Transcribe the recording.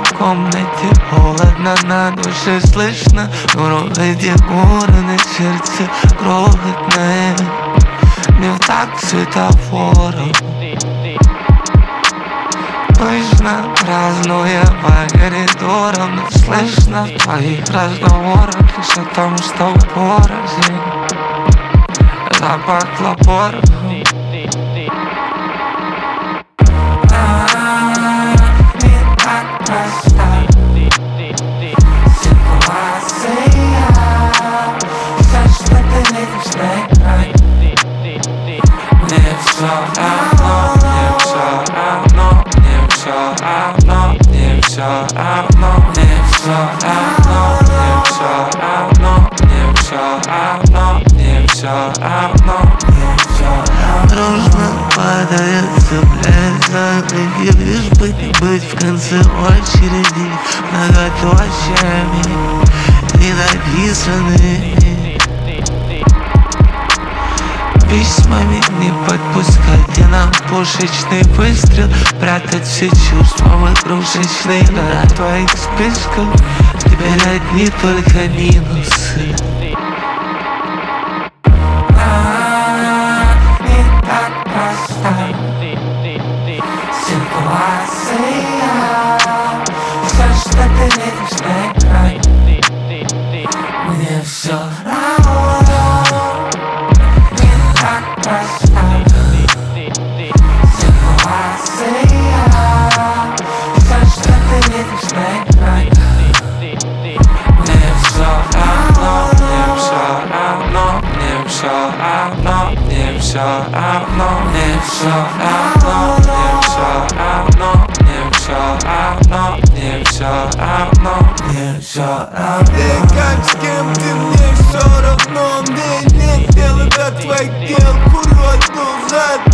В комнате холодно, на душе слышно громкое дегурное сердце крохотное. Не в такт светофором, пышно празднуя по коридорам. Но слышно в твоих разговорах лишь о том, что порознь. Запахло порохом. Не так проста ситуация. Все, что ты видишь на экране, мне все равно, мне все равно, мне все равно, мне все равно, мне все равно, мне все равно, мне все равно, мне все равно, мне все равно. Дружно падает, цепляется, лишь бы не быть в конце очереди. Многоточиями и написаны письмами. Не подпускать, где нам пушечный выстрел, прятать все чувства в игрушечные гора твоих списков. Теперь одни только минусы. Не так проста ситуация. Все, что ты видишь на экране, мне все равно. Не так проста ситуация. Все, что ты видишь на экране, мне все равно, мне все равно, мне все равно, мне все равно, мне все равно, мне все равно, мне все равно, мне все равно, мне все равно. Ты как с кем ты, мне все равно. Мне нет дела до твоих дел, курю одну за